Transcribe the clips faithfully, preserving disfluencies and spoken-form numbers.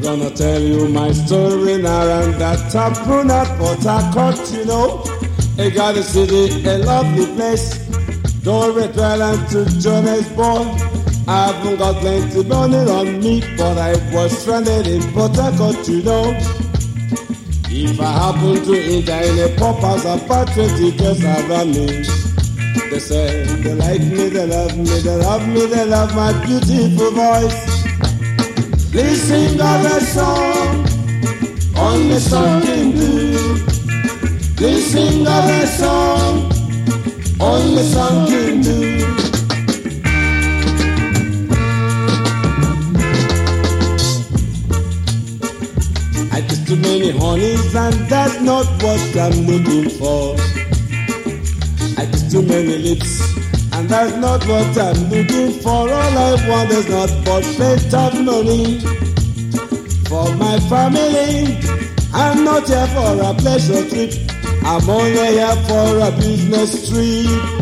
gonna tell you my story now, and that taproom at Port Harcourt, you know. I got a city, a lovely place. Don't retire and to Johannesburg. I haven't got plenty money on me, but I was stranded in Port Harcourt, you know. If I happen to enter in a pop house about twenty girls around me, they say they like me, they love me, they love me, they love my beautiful voice. Please sing our song, only song can do. Please sing our song, only song can do. I kiss too many honeys and that's not what I'm looking for. I kiss too many lips and that's not what I'm looking for. All I want is not but plenty of money for my family. I'm not here for a pleasure trip, I'm only here for a business trip.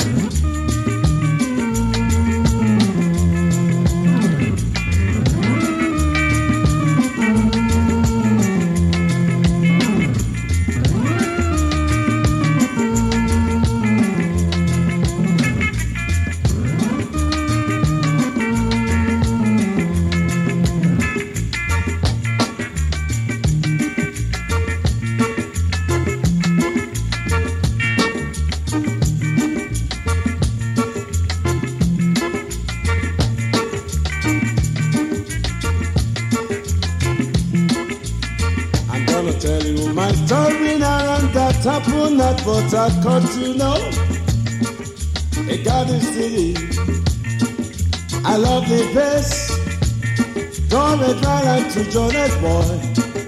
Tell you my story now, and that happened at Port Harcourt, you know. A garden city, I love the place. Don't make my life to Johannesburg.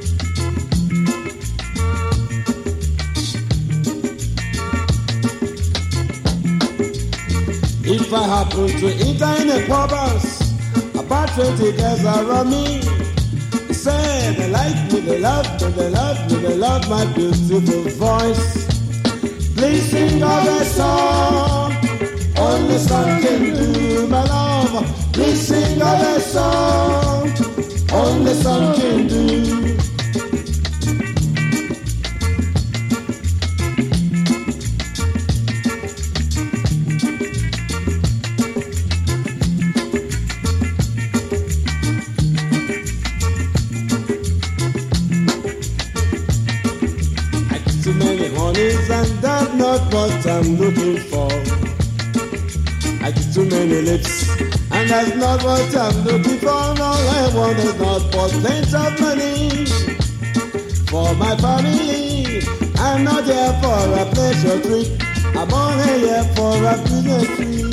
If I happen to enter in a pub house, about twenty girls around me, say they like me, they love me, they love me, they love my beautiful voice. Please sing our song, only song can do, my love. Please sing our song, only song can do. Too many honeys and that's not what I'm looking for. I get too many lips and that's not what I'm looking for. All I want is not for plenty of money for my family. I'm not here for a pleasure trip, I'm only here for a business trip.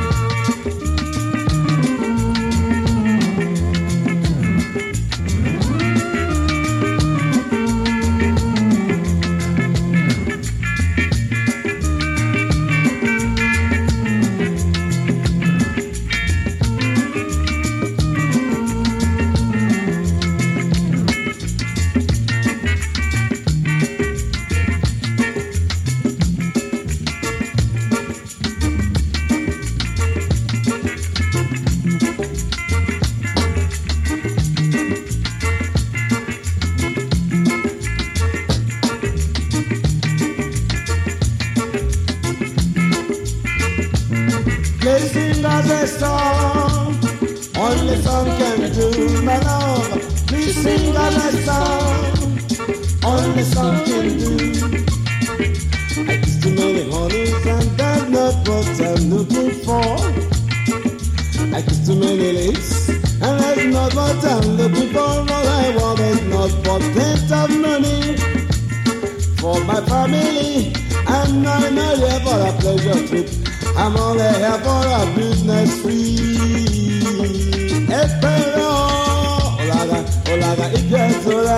Please sing us a song, only song can do, my love. Please sing us a song, only song can do. I kiss too many honeys and that's not what I'm looking for. I kiss too many lips and that's not what I'm looking for. All I want is not for plenty of money for my family. I'm not here for a pleasure trip, I'm only here for a business trip. Espero, olaga, olaga, igezola.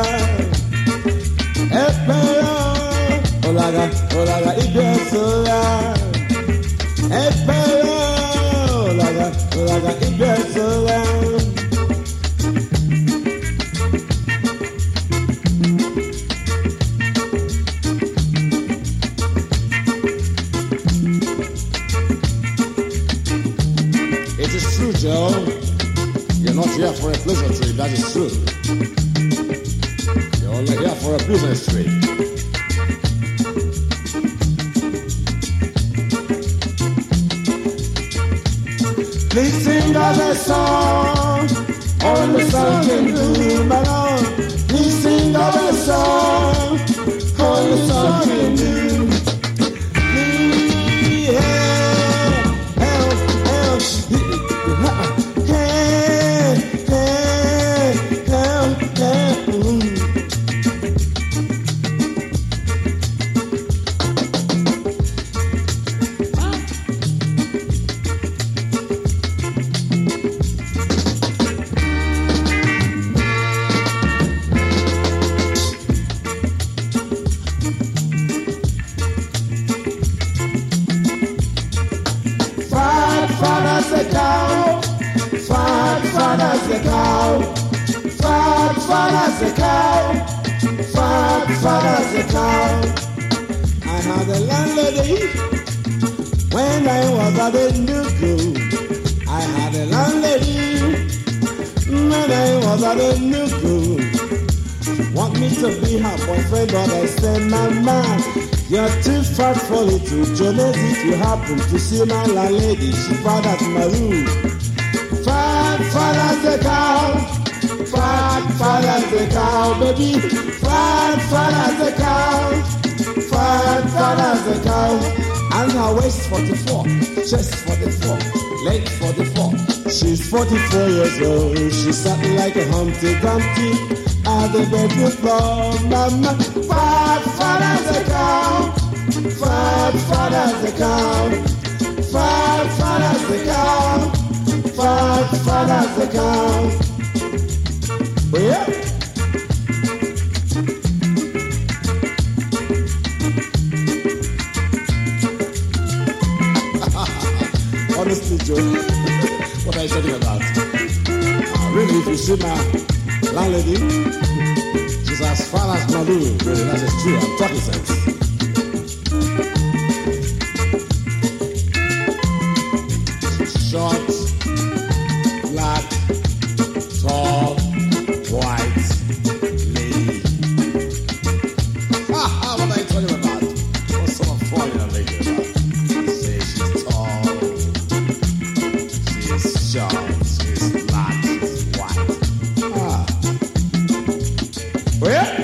Espero, olaga, olaga, igezola. Espero, olaga, olaga, igezola. It is true, Joe. You're not here for a pleasure trip, that is true. Only here for a business trip. Please sing us a song, only song can do, my Lord. Please sing us a song, only song can do. Please help, help, help, help, help, help, help. I had a landlady when I was at the new school. I had a landlady when I was at the new school. Want me to be her boyfriend, but I said, Mama, you're too fat for little Jonas. If you happen to see my landlady, she fat as my room. Fat, fat as a cow. Fat, fat as a cow, baby. Fat, fat as a cow. Fat, fat as a cow. And her waist forty-four, chest forty-four, leg forty-four. She's forty-four years old. She's something like a Humpty Dumpty at the bedroom floor. Mama, fat, fat as a cow. Fat, fat as a cow. Fat, fat as a cow. Fat, fat as a cow. Oh, yeah. Honestly, Joe, what are you talking about? Uh, really, if you see my landlady, she's as far as Malu. Really, that is true. I'm talking sense. She's short, black, tall, white lady. Ha ha, what are you talking about? What sort of fun are you making about? Say she's tall, she's short, she's black, she's white. Ah. Oh yeah?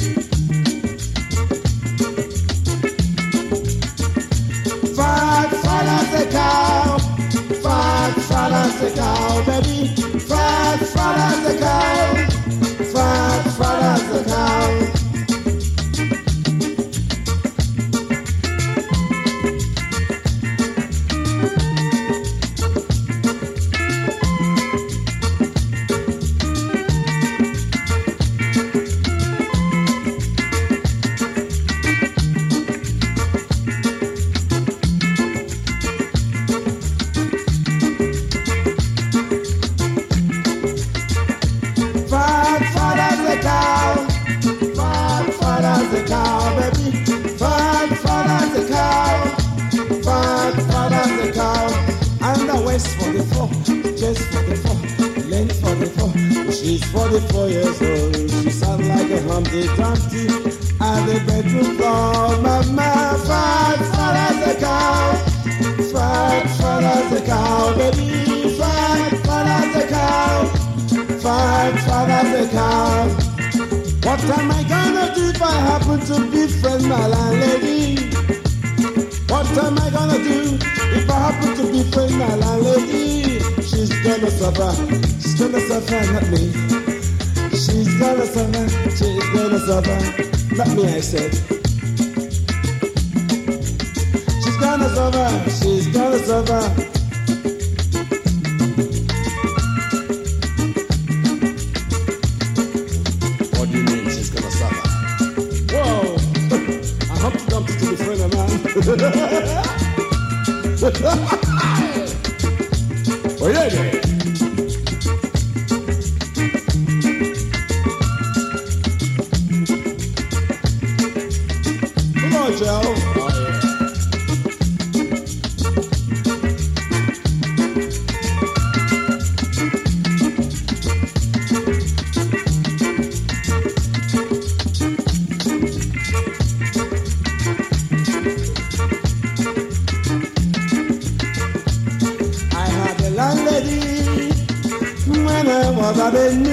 Fat, fat as a cow. Fat, fat as a cow, baby. Fat, fat as a cow. Fat, fat as a cow. Fat, fat as a cow. Fat, fat as a cow, baby. Fat, fat as a cow. Fat, fat as a cow. And the waist forty-four, chest forty-four, length forty-four. She's forty-four years old. She sounds like a Humpty Dumpty at the bedroom floor. Mama, fat, fat as a cow. Fat, fat as a cow, baby. Fat, fat as a cow. Fat, fat as a cow. What am I gonna do if I happen to befriend my landlady? What am I gonna do if I happen to befriend my landlady? She's gonna suffer, she's gonna suffer, not me. She's gonna suffer, she's gonna suffer, not me, I said. She's gonna suffer, she's gonna suffer. What do you mean she's gonna suffer? Whoa! I hope you don't to be friend of mine. Oh yeah, yeah. Come on, Joe. Oh, yeah.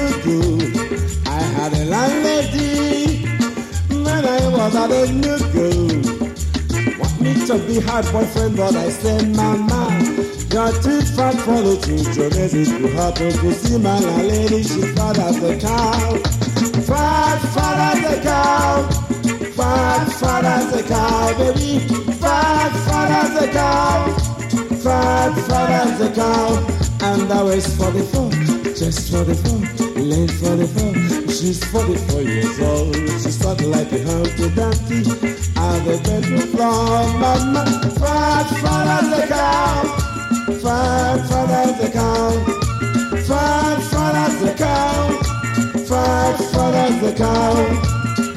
Enugu. I had a landlady when I was at Enugu. Want me to be her boyfriend, but I said, Mama, you're too fat for the children. If you happen to see my lady, she's fat as a cow. Fat, fat as a cow. Fat, fat as a cow, baby. Fat, fat as a cow. Fat, fat as a cow. And I was forty-four, just forty-four, late forty-four. She's forty-four years old. She started like a Humpty Dumpty on the bedroom floor. Mama, fat, fat as a cow. Fat, fat as a cow. Fat, fat as a cow. Fat, fat as a cow.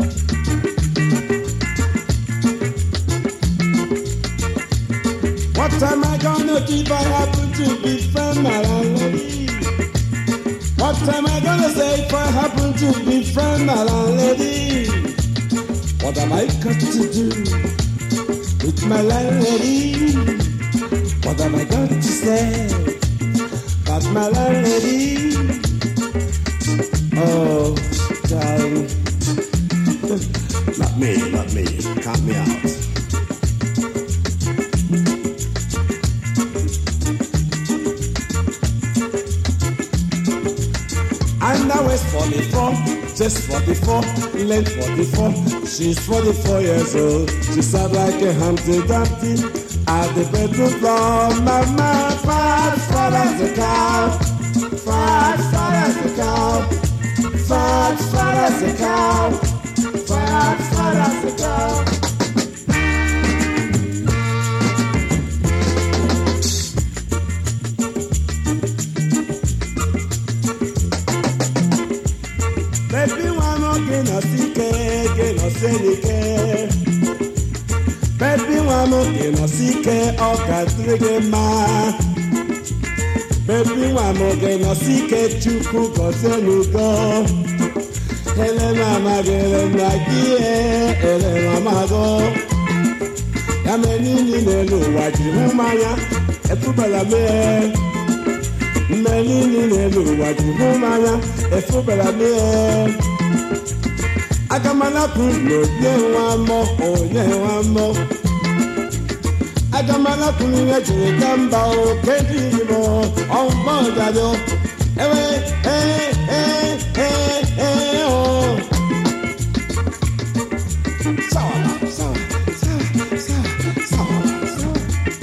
What am I gonna do if I happen to be friend my landlady? What am I gonna say if I happen to be friend my landlady? What am I got to do with my landlady? What am I got to say about my landlady? Oh, darling, not me, not me, count me out. And I was forty-four, just forty-four, late forty-four. She's forty-four years old. She sounds like a Humpty Dumpty at the bedroom floor. Mama, fat, fat as a cow. Fat, fat as a cow. Fat, fat as a cow. Fat, fat as a cow. Baby, one more game of sike, game of senike. Baby, one more game of sike, oka trige ma. Baby, one more game of sike, chuku kosenugo. Ele mama gele nagie, ele mama go. Yameni ni nelu wajibu maya, etubala me. Many nelu wajibu maya, etubala me. Agamalaku no ye one more, oh ye one more. Agamalaku ni ejire gamba o kendi mo, oh mo jado. Ewe, eh, eh, eh, eh, oh. Sawa, sawa, sawa, sawa, sawa, sawa.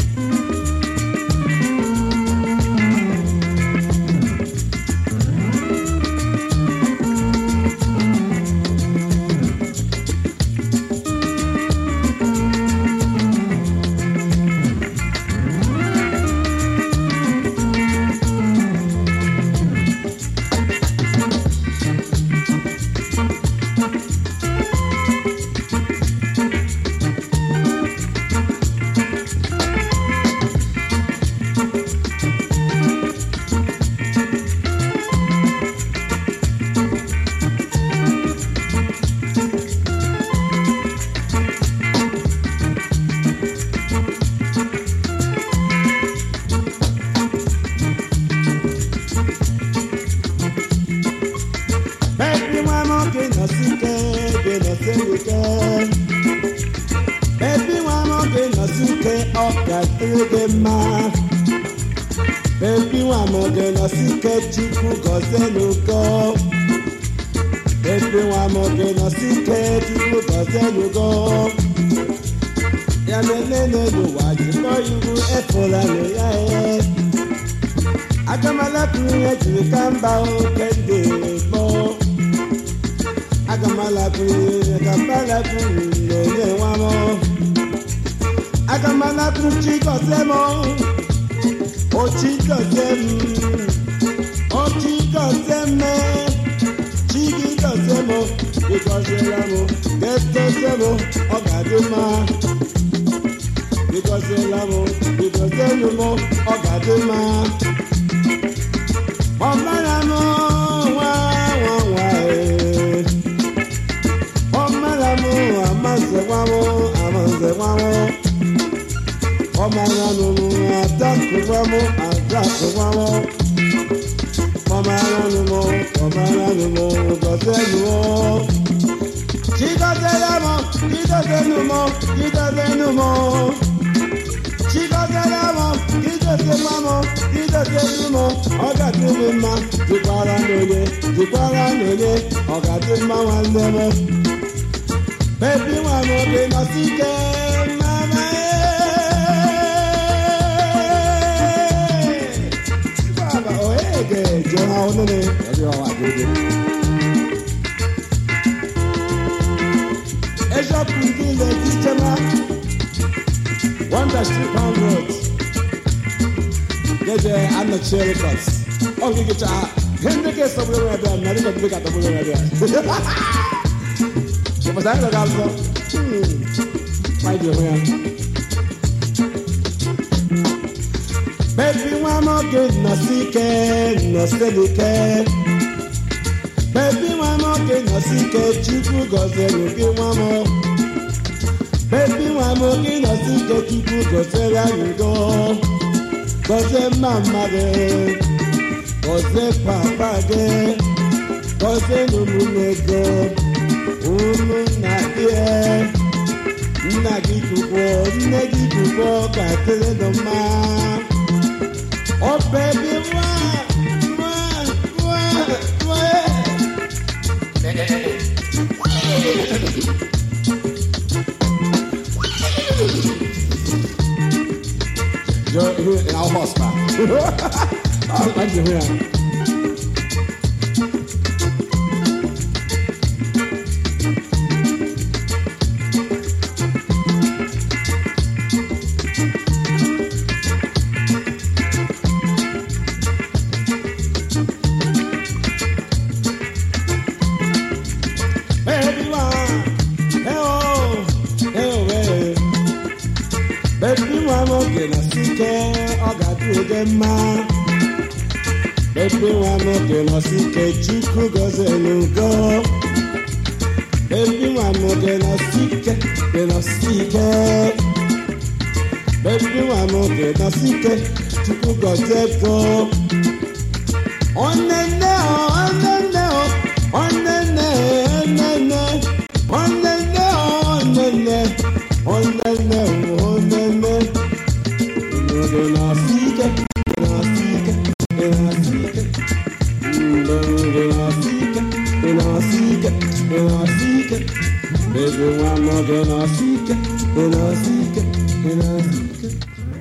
Baby, one more game of sike, oka trige ma. Baby, one more game of sike, chuku kosenugo. Baby, one more game of sike, chuku kosenugo. Yamene no wajibo yugu efola no yae. Agamala kuye chikamba o kende mo. Agamala kuye, agamala kuye ye wamo. Agamala kuye chiko semo, o chiko semo, o chiko seme, chiko semo, because you lamo, get semo, o gaduma, because you lamo, because you lamo, o gaduma. Omalamo, wa wa wa eh. Omalamo, amaze wamo, amaze wamo. Omalamo, adaku wamo, adaku wamo. Omalamo, omalamo. nwanụ m gọzienụ chigọziela m gidozienụ m gidozienụ m chigọziela m gidozienụ m gidozienụ m ọ ga-adị m mma dịkwara n'onye dịkwara n'onye ọ ga-adị mma nwanne m bebi nwa m oge nọsi ike mama baba oege jo ha onene ori owa dede ejo pundi le kijema Wonder Street Pound Road Geje anna cherry cuts Ongi gicha hende ke sabule me bia nari ko bika tabule me bia Che pasang lo galso Mai dio me Baby mama get no sike no selike Baby mama get no sike chiku goze no bi mama Baby mama get no sike chiku goze la ngo Goze mama ge Goze papa ge Goze no munego Umu na die Na gikubo na gikubo ka tele do ma Oh baby, why, why, why, why? You're here in our horseback. I like you here. Baby, I'm okay, no sike, chiku goze nugo. Baby, I'm okay, no sike, no sike. Baby, I'm okay, no sike, chiku goze go. On the nail, on the nail, on the nail, on the nail, on the nail, on the nail, on the nail. No sike, no sike. Baby, one more gonna seek it, gonna seek it, gonna seek it.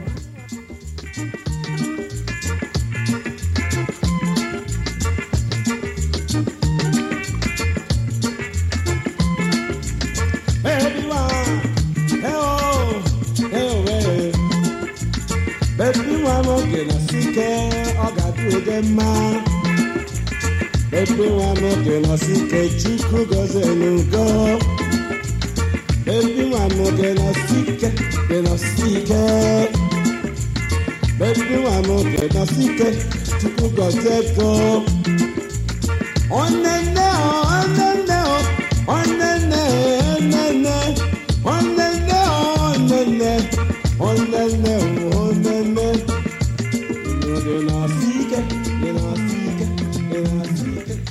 Baby, one, hey oh, hey oh, hey. Baby, one more gonna seek it, I got to get mine. Baby, one more gonna seek it, chiku goes and go. Baby, one more gonna seek it, gonna seek it. Baby, one more gonna seek it, chiku goes and go. On the nail, on the nail, on the nail, on the nail, on the nail, on the nail, on the nail. You're gonna seek it, gonna seek it, gonna seek it.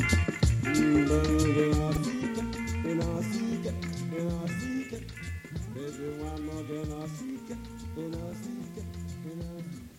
Baby, one more gonna seek it, gonna seek it, gonna seek it.